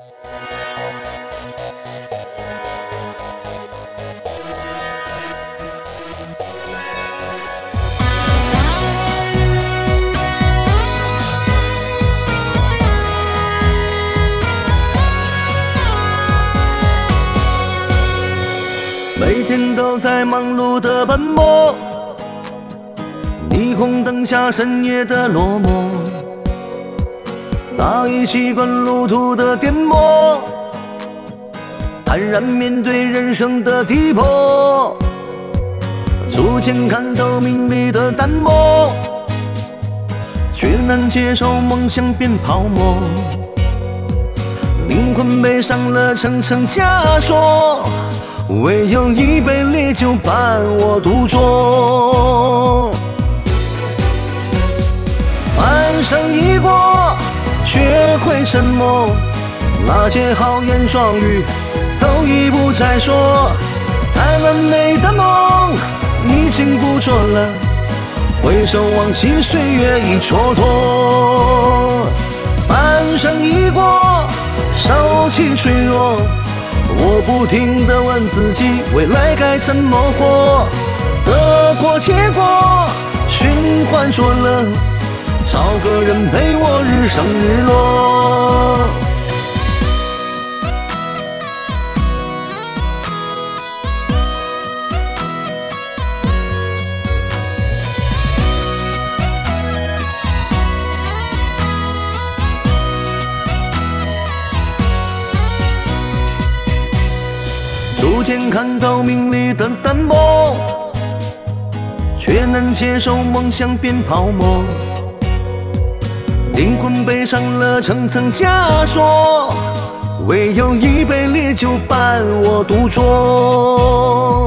每天都在忙碌的奔波，霓虹灯下深夜的落寞，早已习惯路途的颠簸，坦然面对人生的低坡，逐渐看透名利的淡漠，却难接受梦想变泡沫，灵魂背上了层层枷锁，唯有一杯烈酒伴我独酌。半生已过，学会沉默，那些豪言壮语都已不再说，太完美的梦已经不做了，回首往昔岁月已蹉跎。半生已过，手气脆弱，我不停地问自己，未来该怎么活？得过且过，寻欢作乐，找个人陪我日升日落。逐渐看透名利的淡漠，却难接受梦想变泡沫，灵魂背上了层层枷锁，唯有一杯烈酒伴我独酌。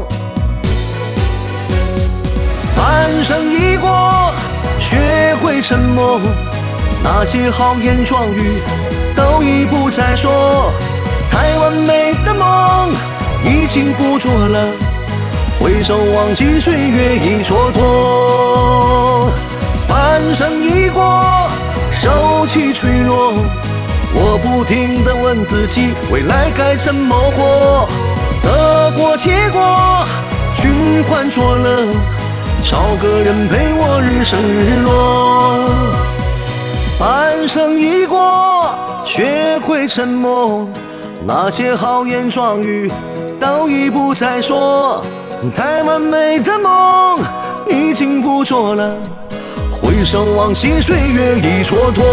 半生已过，学会沉默，那些豪言壮语都已不再说，太完美的梦已经不做了，回首往昔岁月已蹉跎。半生已过，手气脆弱，我不停地问自己，未来该怎么活？得过且过，寻欢作乐，找个人陪我日升日落。半生已过，学会沉默，那些豪言壮语都已不再说，太完美的梦已经不做了，回首往昔岁月已蹉跎。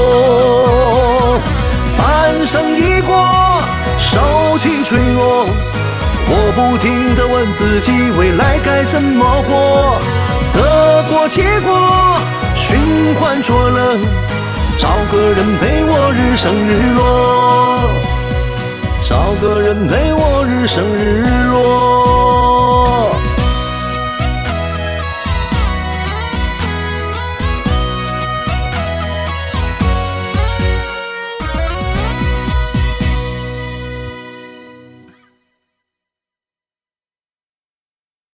半生已过，手气脆弱，我不停地问自己，未来该怎么活？得过且过，寻欢作乐，找个人陪我日升日落，找个人陪我日升日落。